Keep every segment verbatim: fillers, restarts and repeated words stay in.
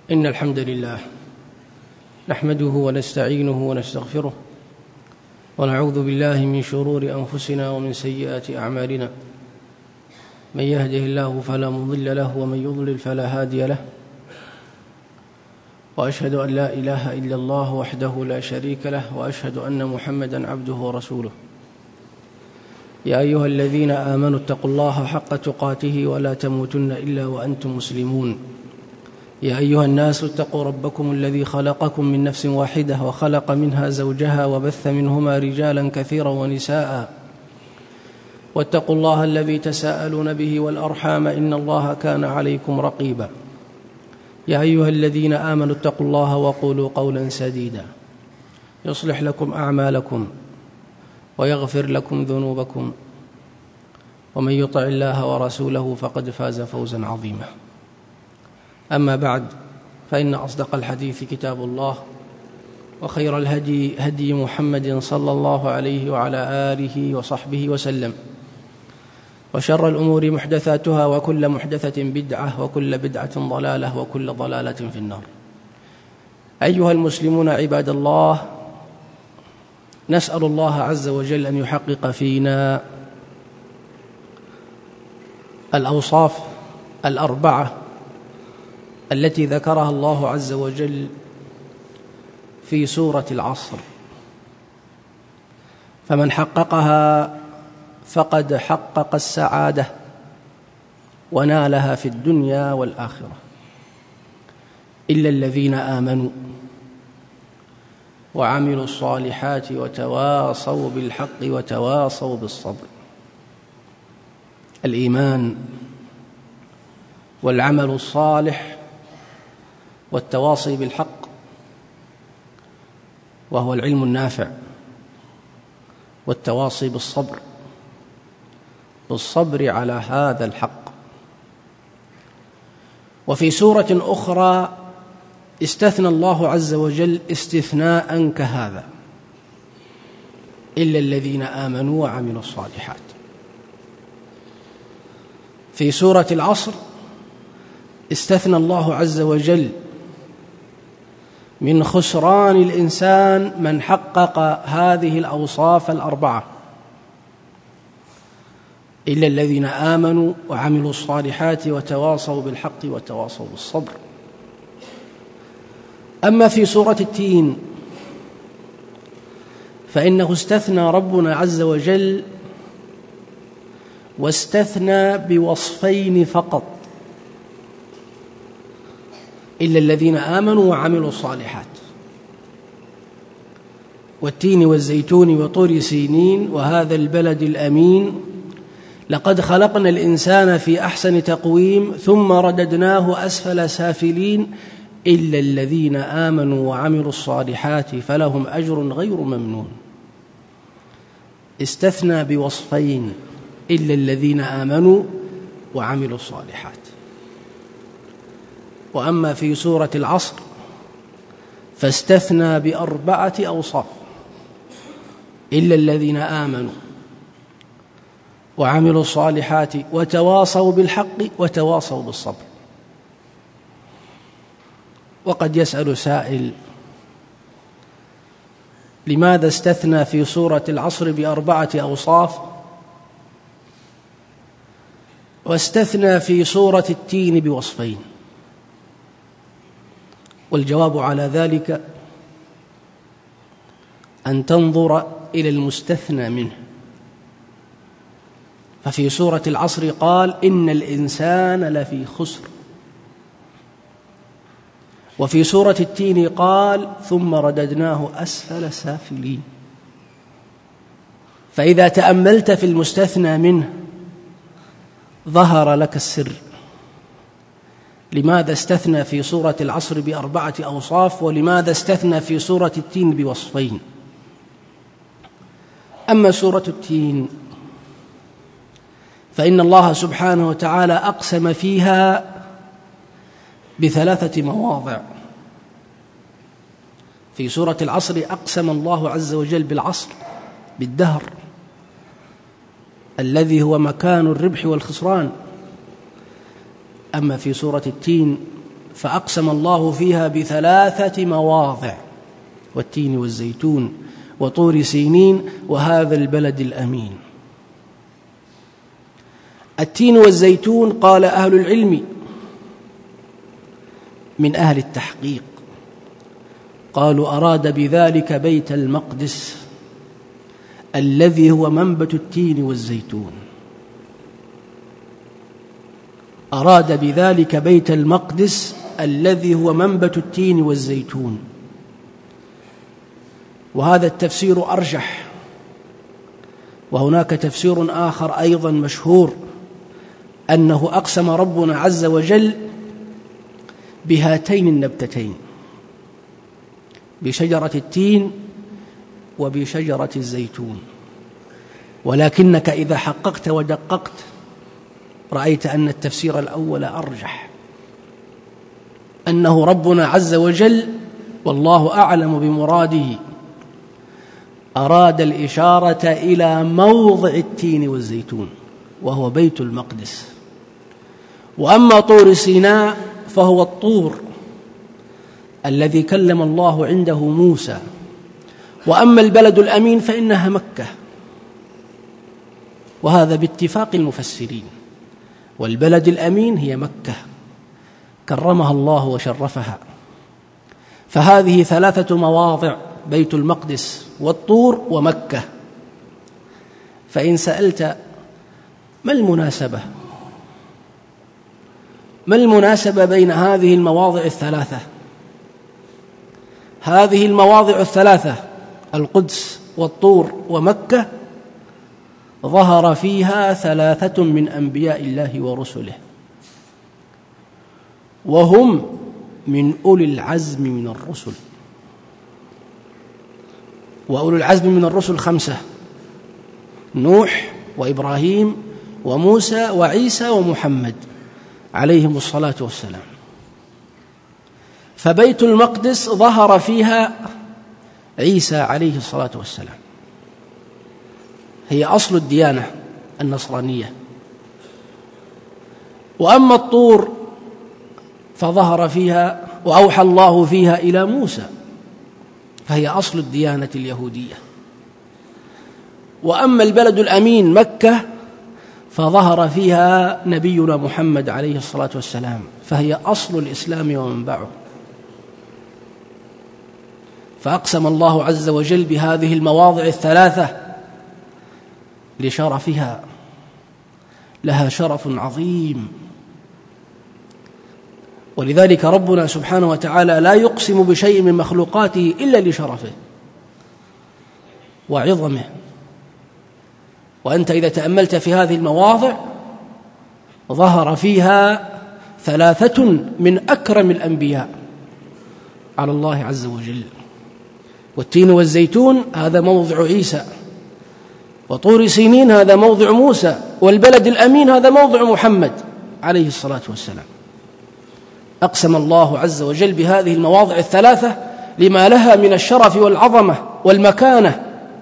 إن الحمد لله نحمده ونستعينه ونستغفره ونعوذ بالله من شرور أنفسنا ومن سيئات أعمالنا. من يهده الله فلا مضل له ومن يضلل فلا هادي له، وأشهد أن لا إله إلا الله وحده لا شريك له، وأشهد أن محمدًا عبده ورسوله. يا أيها الذين آمنوا اتقوا الله حق تقاته ولا تموتن إلا وأنتم مسلمون. يا أيها الناس اتقوا ربكم الذي خلقكم من نفس واحدة وخلق منها زوجها وبث منهما رجالا كثيرا ونساء، واتقوا الله الذي تساءلون به والأرحام إن الله كان عليكم رقيبا. يا أيها الذين آمنوا اتقوا الله وقولوا قولا سديدا يصلح لكم أعمالكم ويغفر لكم ذنوبكم، ومن يطع الله ورسوله فقد فاز فوزا عظيما. أما بعد، فإن أصدق الحديث كتاب الله، وخير الهدي هدي محمد صلى الله عليه وعلى آله وصحبه وسلم، وشر الأمور محدثاتها، وكل محدثة بدعة، وكل بدعة ضلالة، وكل ضلالة في النار. أيها المسلمون عباد الله، نسأل الله عز وجل أن يحقق فينا الأوصاف الأربعة التي ذكرها الله عز وجل في سورة العصر، فمن حققها فقد حقق السعادة ونالها في الدنيا والآخرة، إلا الذين آمنوا وعملوا الصالحات وتواصوا بالحق وتواصوا بالصبر. الإيمان والعمل الصالح والتواصي بالحق، وهو العلم النافع، والتواصي بالصبر بالصبر على هذا الحق. وفي سورة أخرى استثنى الله عز وجل استثناء كهذا: إلا الذين آمنوا وعملوا الصالحات. في سورة العصر استثنى الله عز وجل من خسران الإنسان من حقق هذه الأوصاف الأربعة: إلا الذين آمنوا وعملوا الصالحات وتواصوا بالحق وتواصوا بالصبر. أما في سورة التين فإنه استثنى ربنا عز وجل، واستثنى بوصفين فقط: إلا الذين آمنوا وعملوا الصالحات. والتين والزيتون وطور سينين وهذا البلد الأمين، لقد خلقنا الإنسان في أحسن تقويم ثم رددناه أسفل سافلين، إلا الذين آمنوا وعملوا الصالحات فلهم أجر غير ممنون. استثنى بوصفين: إلا الذين آمنوا وعملوا الصالحات. وأما في سورة العصر فاستثنى بأربعة أوصاف: إلا الذين آمنوا وعملوا الصالحات وتواصوا بالحق وتواصوا بالصبر. وقد يسأل سائل: لماذا استثنى في سورة العصر بأربعة أوصاف واستثنى في سورة التين بوصفين؟ والجواب على ذلك أن تنظر إلى المستثنى منه. ففي سورة العصر قال: إن الإنسان لفي خسر. وفي سورة التين قال: ثم رددناه أسفل سافلين. فإذا تأملت في المستثنى منه ظهر لك السر: لماذا استثنى في سورة العصر بأربعة أوصاف، ولماذا استثنى في سورة التين بوصفين؟ أما سورة التين فإن الله سبحانه وتعالى أقسم فيها بثلاثة مواضع. في سورة العصر أقسم الله عز وجل بالعصر، بالدهر الذي هو مكان الربح والخسران. أما في سورة التين فأقسم الله فيها بثلاثة مواضع: والتين والزيتون وطور سينين وهذا البلد الأمين. التين والزيتون قال أهل العلم من أهل التحقيق قالوا أراد بذلك بيت المقدس الذي هو منبت التين والزيتون، أراد بذلك بيت المقدس الذي هو منبت التين والزيتون، وهذا التفسير أرجح. وهناك تفسير آخر أيضا مشهور أنه أقسم ربنا عز وجل بهاتين النبتتين، بشجرة التين وبشجرة الزيتون، ولكنك إذا حققت ودققت رأيت أن التفسير الأول أرجح، أنه ربنا عز وجل والله أعلم بمراده أراد الإشارة إلى موضع التين والزيتون وهو بيت المقدس. وأما طور سيناء فهو الطور الذي كلم الله عنده موسى، وأما البلد الأمين فإنها مكة، وهذا باتفاق المفسرين، والبلد الأمين هي مكة كرمها الله وشرفها. فهذه ثلاثة مواضع: بيت المقدس والطور ومكة. فإن سألت ما المناسبة ما المناسبة بين هذه المواضع الثلاثة؟ هذه المواضع الثلاثة القدس والطور ومكة ظهر فيها ثلاثة من أنبياء الله ورسله، وهم من أولي العزم من الرسل. وأولي العزم من الرسل خمسة: نوح وإبراهيم وموسى وعيسى ومحمد عليهم الصلاة والسلام. فبيت المقدس ظهر فيها عيسى عليه الصلاة والسلام، هي أصل الديانة النصرانية. وأما الطور فظهر فيها وأوحى الله فيها إلى موسى، فهي أصل الديانة اليهودية. وأما البلد الأمين مكة فظهر فيها نبينا محمد عليه الصلاة والسلام، فهي أصل الإسلام ومنبعه. فأقسم الله عز وجل بهذه المواضع الثلاثة لشرفها، لها شرف عظيم. ولذلك ربنا سبحانه وتعالى لا يقسم بشيء من مخلوقاته إلا لشرفه وعظمه. وأنت إذا تأملت في هذه المواضع ظهر فيها ثلاثة من أكرم الأنبياء على الله عز وجل: والتين والزيتون هذا موضع عيسى، وطور سينين هذا موضع موسى، والبلد الأمين هذا موضع محمد عليه الصلاة والسلام. أقسم الله عز وجل بهذه المواضع الثلاثة لما لها من الشرف والعظمة والمكانة.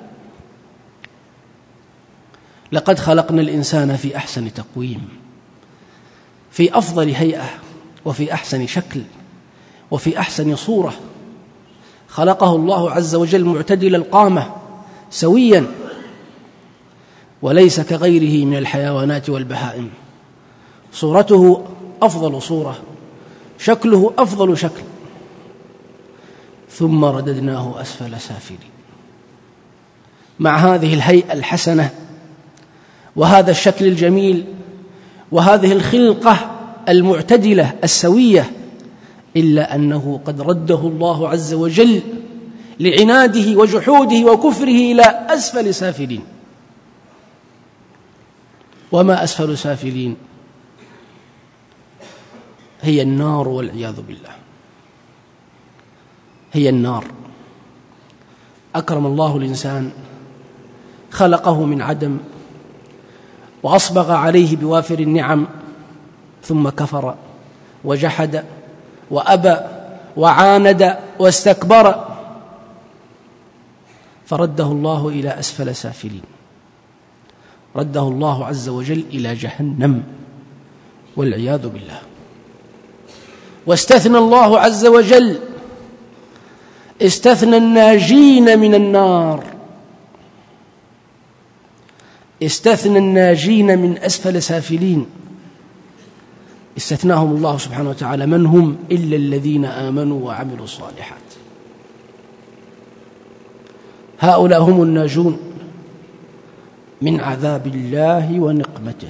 لقد خلقنا الإنسان في أحسن تقويم، في أفضل هيئة، وفي أحسن شكل، وفي أحسن صورة. خلقه الله عز وجل معتدل القامة سويا، وليس كغيره من الحيوانات والبهائم. صورته أفضل صورة، شكله أفضل شكل، ثم رددناه أسفل سافلين. مع هذه الهيئة الحسنة وهذا الشكل الجميل وهذه الخلقة المعتدلة السوية، إلا أنه قد رده الله عز وجل لعناده وجحوده وكفره إلى أسفل سافلين. وما أسفل سافلين؟ هي النار والعياذ بالله، هي النار. أكرم الله الإنسان، خلقه من عدم وأصبغ عليه بوافر النعم، ثم كفر وجحد وأبى وعاند واستكبر، فرده الله إلى أسفل سافلين، رده الله عز وجل إلى جهنم والعياذ بالله. واستثنى الله عز وجل استثنى الناجين من النار، استثنى الناجين من أسفل سافلين، استثناهم الله سبحانه وتعالى. من هم؟ إلا الذين آمنوا وعملوا الصالحات، هؤلاء هم الناجون من عذاب الله ونقمته،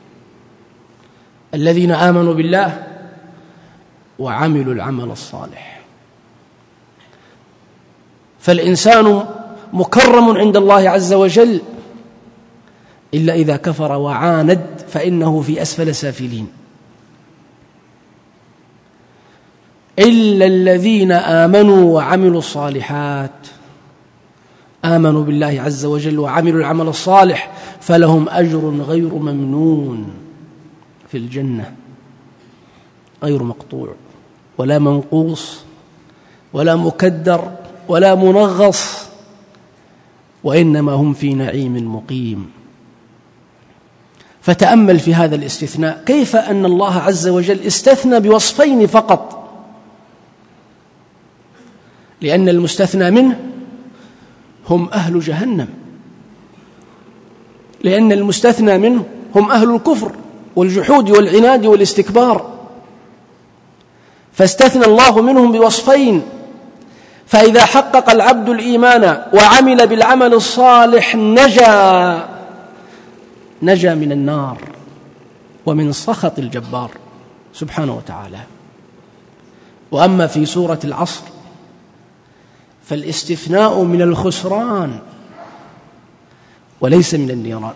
الذين آمنوا بالله وعملوا العمل الصالح. فالإنسان مكرم عند الله عز وجل إلا إذا كفر وعاند فإنه في أسفل سافلين. إلا الذين آمنوا وعملوا الصالحات، آمنوا بالله عز وجل وعملوا العمل الصالح فلهم أجر غير ممنون في الجنة، غير مقطوع ولا منقوص ولا مكدر ولا منغص، وإنما هم في نعيم مقيم. فتأمل في هذا الاستثناء كيف أن الله عز وجل استثنى بوصفين فقط، لأن المستثنى منه هم أهل جهنم، لأن المستثنى منه هم أهل الكفر والجحود والعناد والاستكبار، فاستثنى الله منهم بوصفين. فإذا حقق العبد الإيمان وعمل بالعمل الصالح نجا نجا من النار ومن سخط الجبار سبحانه وتعالى. وأما في سورة العصر فالاستثناء من الخسران وليس من النيران،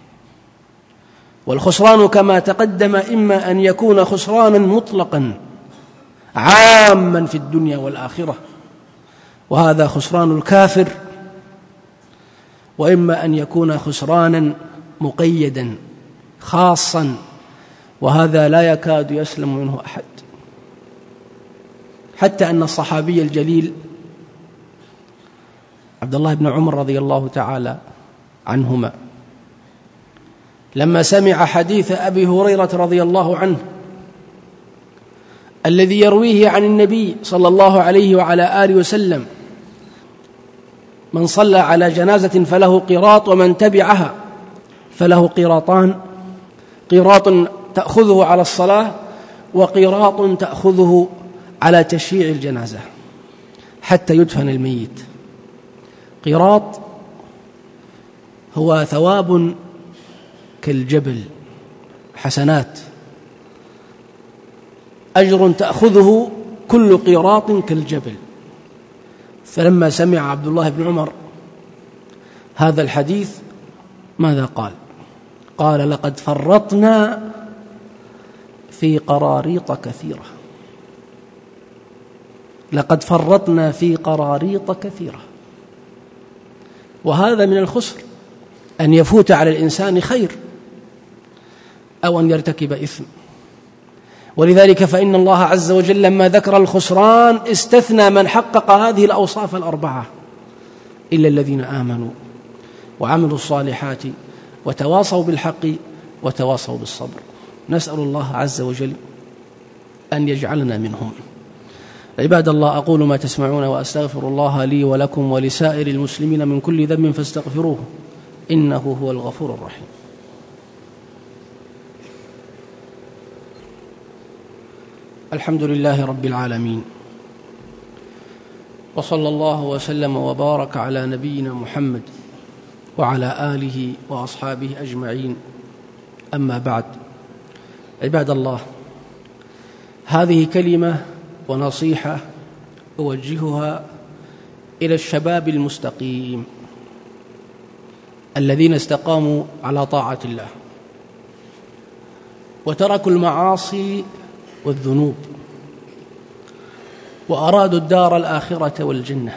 والخسران كما تقدم إما أن يكون خسرانا مطلقا عاما في الدنيا والآخرة، وهذا خسران الكافر، وإما أن يكون خسرانا مقيدا خاصا، وهذا لا يكاد يسلم منه أحد. حتى أن الصحابي الجليل عبد الله بن عمر رضي الله تعالى عنهما لما سمع حديث أبي هريرة رضي الله عنه الذي يرويه عن النبي صلى الله عليه وعلى آله وسلم: من صلى على جنازة فله قيراط ومن تبعها فله قيراطان، قيراط تأخذه على الصلاة وقيراط تأخذه على تشييع الجنازة حتى يدفن الميت. قيراط هو ثواب كالجبل، حسنات، أجر تأخذه كل قيراط كالجبل. فلما سمع عبد الله بن عمر هذا الحديث ماذا قال؟ قال: لقد فرطنا في قراريط كثيرة، لقد فرطنا في قراريط كثيرة. وهذا من الخسر، أن يفوت على الإنسان خير أو أن يرتكب إثم. ولذلك فإن الله عز وجل لما ذكر الخسران استثنى من حقق هذه الأوصاف الأربعة: إلا الذين آمنوا وعملوا الصالحات وتواصوا بالحق وتواصوا بالصبر. نسأل الله عز وجل أن يجعلنا منهم. عباد الله، أقول ما تسمعون وأستغفر الله لي ولكم ولسائر المسلمين من كل ذنب فاستغفروه إنه هو الغفور الرحيم. الحمد لله رب العالمين، وصلى الله وسلم وبارك على نبينا محمد وعلى آله وأصحابه أجمعين. أما بعد، عباد الله، هذه كلمة ونصيحة أوجهها إلى الشباب المستقيم الذين استقاموا على طاعة الله وتركوا المعاصي والذنوب وأرادوا الدار الآخرة والجنة.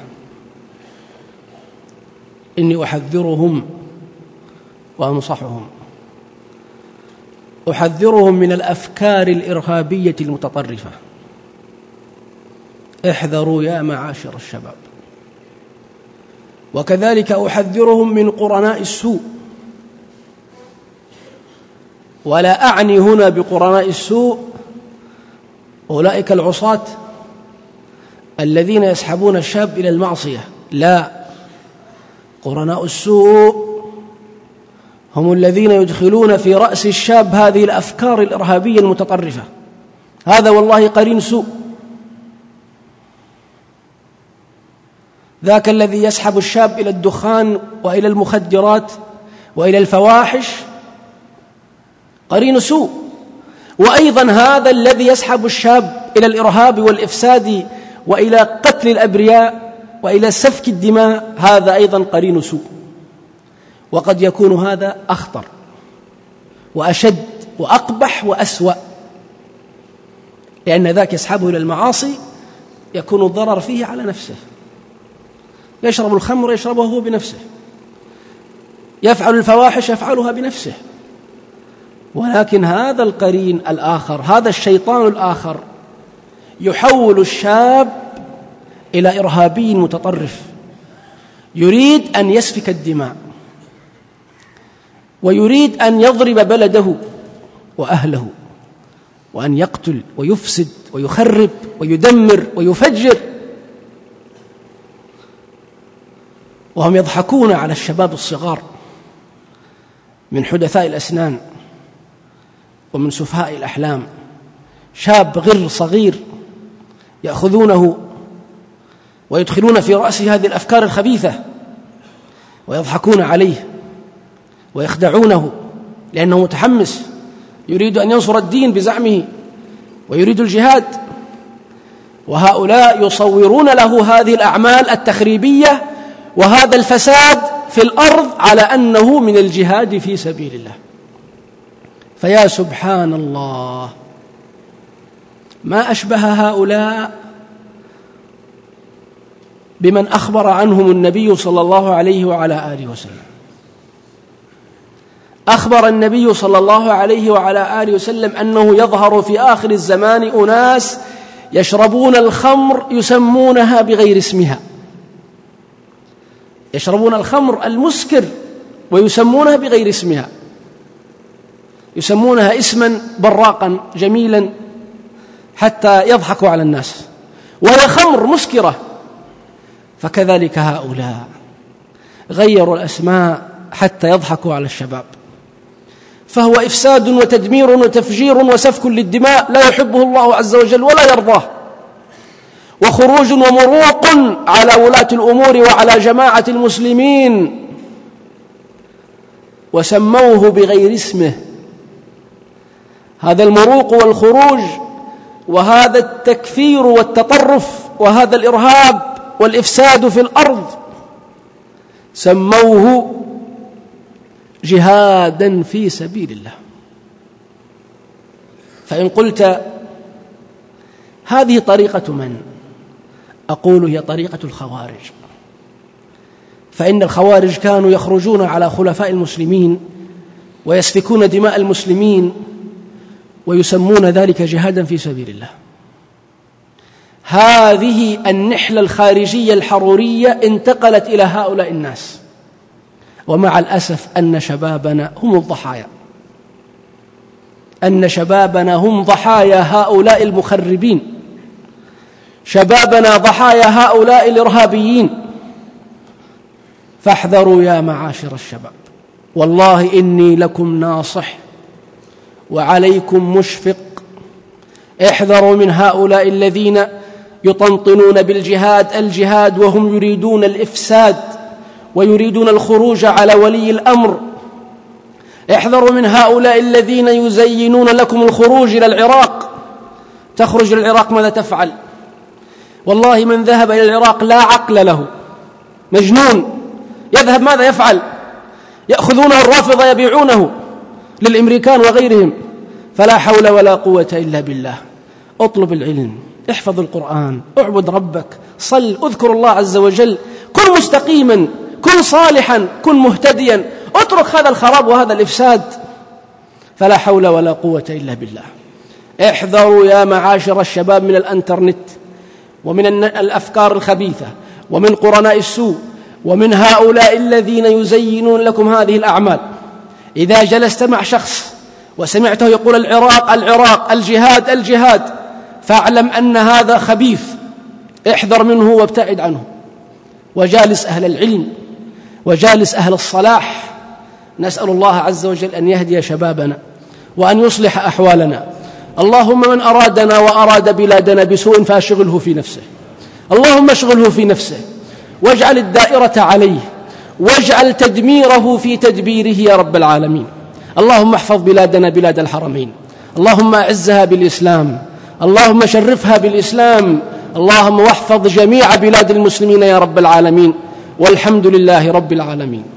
إني أحذرهم وأنصحهم، أحذرهم من الأفكار الإرهابية المتطرفة. احذروا يا معاشر الشباب. وكذلك أحذرهم من قرناء السوء، ولا أعني هنا بقرناء السوء أولئك العصاة الذين يسحبون الشاب إلى المعصية. لا، قرناء السوء هم الذين يدخلون في رأس الشاب هذه الأفكار الإرهابية المتطرفة. هذا والله قرين سوء. ذاك الذي يسحب الشاب إلى الدخان وإلى المخدرات وإلى الفواحش قرين سوء. وأيضا هذا الذي يسحب الشاب إلى الإرهاب والإفساد وإلى قتل الأبرياء وإلى سفك الدماء هذا أيضا قرين سوء. وقد يكون هذا أخطر وأشد وأقبح وأسوأ، لأن ذاك يسحبه إلى المعاصي يكون الضرر فيه على نفسه. يشرب الخمر يشربه هو بنفسه، يفعل الفواحش يفعلها بنفسه. ولكن هذا القرين الآخر، هذا الشيطان الآخر، يحول الشاب إلى إرهابي متطرف يريد أن يسفك الدماء ويريد أن يضرب بلده وأهله وأن يقتل ويفسد ويخرب ويدمر ويفجر، وهم يضحكون على الشباب الصغار من حدثاء الأسنان ومن سفهاء الأحلام. شاب غر صغير يأخذونه ويدخلون في رأسه هذه الأفكار الخبيثة ويضحكون عليه ويخدعونه، لأنه متحمس يريد أن ينصر الدين بزعمه ويريد الجهاد، وهؤلاء يصورون له هذه الأعمال التخريبية وهذا الفساد في الأرض على أنه من الجهاد في سبيل الله. فيا سبحان الله، ما أشبه هؤلاء بمن أخبر عنهم النبي صلى الله عليه وعلى آله وسلم. أخبر النبي صلى الله عليه وعلى آله وسلم أنه يظهر في آخر الزمان أناس يشربون الخمر يسمونها بغير اسمها، يشربون الخمر المسكر ويسمونها بغير اسمها، يسمونها اسما براقا جميلا حتى يضحكوا على الناس، وهي خمر مسكرة. فكذلك هؤلاء غيروا الأسماء حتى يضحكوا على الشباب، فهو إفساد وتدمير وتفجير وسفك للدماء لا يحبه الله عز وجل ولا يرضاه، وخروج ومروق على ولاة الأمور وعلى جماعة المسلمين، وسموه بغير اسمه. هذا المروق والخروج وهذا التكفير والتطرف وهذا الإرهاب والإفساد في الأرض سموه جهادا في سبيل الله. فإن قلت هذه طريقة من؟ أقول هي طريقة الخوارج. فإن الخوارج كانوا يخرجون على خلفاء المسلمين ويسفكون دماء المسلمين ويسمون ذلك جهادا في سبيل الله. هذه النحلة الخارجية الحرورية انتقلت إلى هؤلاء الناس، ومع الأسف أن شبابنا هم الضحايا، أن شبابنا هم ضحايا هؤلاء المخربين، شبابنا ضحايا هؤلاء الإرهابيين. فاحذروا يا معاشر الشباب، والله إني لكم ناصح وعليكم مشفق. احذروا من هؤلاء الذين يطنطنون بالجهاد الجهاد وهم يريدون الإفساد ويريدون الخروج على ولي الأمر. احذروا من هؤلاء الذين يزينون لكم الخروج إلى العراق. تخرج إلى العراق ماذا تفعل؟ والله من ذهب إلى العراق لا عقل له، مجنون. يذهب ماذا يفعل؟ يأخذونه الرافضة يبيعونه للأمريكان وغيرهم. فلا حول ولا قوة إلا بالله. اطلب العلم، احفظ القرآن، اعبد ربك، صل، اذكر الله عز وجل، كن مستقيما، كن صالحا، كن مهتديا، اترك هذا الخراب وهذا الإفساد. فلا حول ولا قوة إلا بالله. احذروا يا معاشر الشباب من الانترنت ومن الأفكار الخبيثة ومن قرناء السوء ومن هؤلاء الذين يزينون لكم هذه الأعمال. إذا جلست مع شخص وسمعته يقول العراق العراق الجهاد الجهاد، فاعلم أن هذا خبيث، احذر منه وابتعد عنه، وجالس أهل العلم وجالس أهل الصلاح. نسأل الله عز وجل أن يهدي شبابنا وأن يصلح أحوالنا. اللهم من أرادنا وأراد بلادنا بسوء فأشغله في نفسه، اللهم اشغله في نفسه واجعل الدائرة عليه، واجعل تدميره في تدبيره يا رب العالمين. اللهم احفظ بلادنا بلاد الحرمين، اللهم أعزها بالإسلام، اللهم شرفها بالإسلام، اللهم واحفظ جميع بلاد المسلمين يا رب العالمين، والحمد لله رب العالمين.